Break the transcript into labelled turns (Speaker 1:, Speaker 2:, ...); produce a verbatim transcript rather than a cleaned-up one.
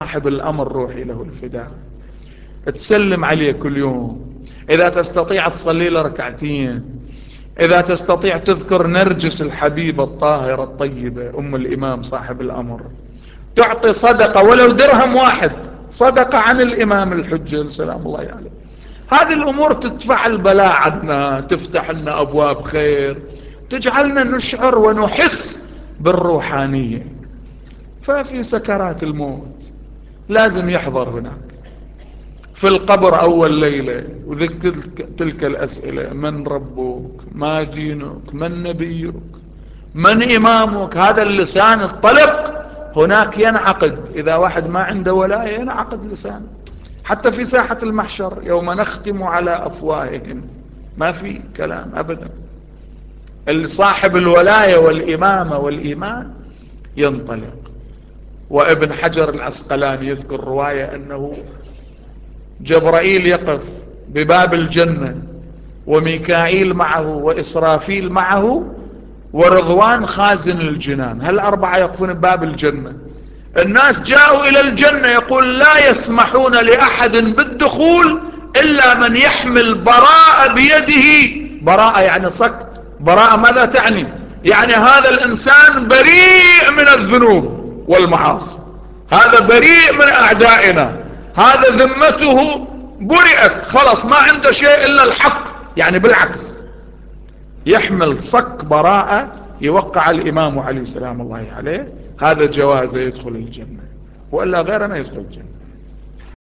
Speaker 1: صاحب الأمر روحي له الفداء، تسلم عليه كل يوم، إذا تستطيع تصلي له ركعتين، إذا تستطيع تذكر نرجس الحبيبة الطاهرة الطيبة أم الإمام صاحب الأمر، تعطي صدقة ولو درهم واحد، صدقة عن الإمام الحجة سلام الله عليه. هذه الأمور تدفع البلاء عنا، تفتح لنا أبواب خير، تجعلنا نشعر ونحس بالروحانية. ففي سكرات الموت لازم يحضر هناك في القبر أول ليلة وذكر تلك الأسئلة: من ربك؟ ما دينك؟ من نبيك؟ من إمامك؟ هذا اللسان الطلق هناك ينعقد، إذا واحد ما عنده ولاية ينعقد لسانه. حتى في ساحة المحشر يوم نختم على أفواههم، ما في كلام أبدا. صاحب الولاية والإمامة والإيمان ينطلق. وابن حجر العسقلاني يذكر رواية أنه جبرائيل يقف بباب الجنة وميكائيل معه وإسرافيل معه ورضوان خازن الجنان، هالأربعة يقفون بباب الجنة. الناس جاءوا إلى الجنة، يقول: لا يسمحون لأحد بالدخول إلا من يحمل براءة بيده. براءة يعني صك. براءة ماذا تعني؟ يعني هذا الإنسان بريء من الذنوب والمعاصي، هذا بريء من أعدائنا، هذا ذمته برئت خلاص، ما عنده شيء إلا الحق. يعني بالعكس يحمل صك براءة يوقع الإمام علي سلام الله عليه، هذا جوازه يدخل الجنة، وإلا غيره ما يدخل الجنة.